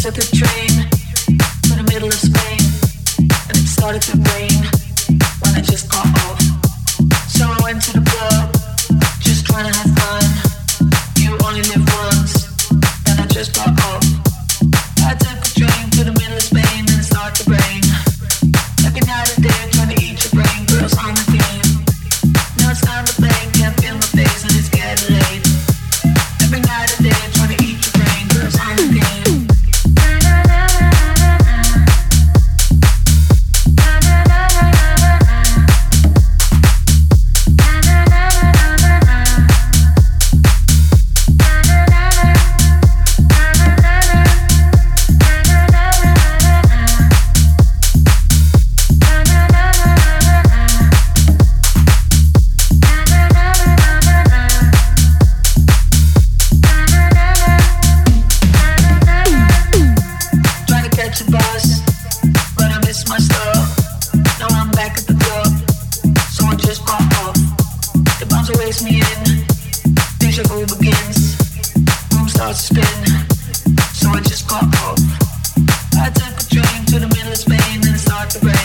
took a train to the middle of Spain, and it started to rain when I just got off. So I went to the club, just trying to have fun. You only live once, and I just got off. I took a train to the middle of Spain, and it started to rain. Every night and day, trying to eat your brain, girls on the game. Now it's time to play, can't feel my face, and it's getting late. Every night and day, trying to eat your brain, girls on the game. Spin, so I just got off. I took a train to the middle of Spain and it started to rain.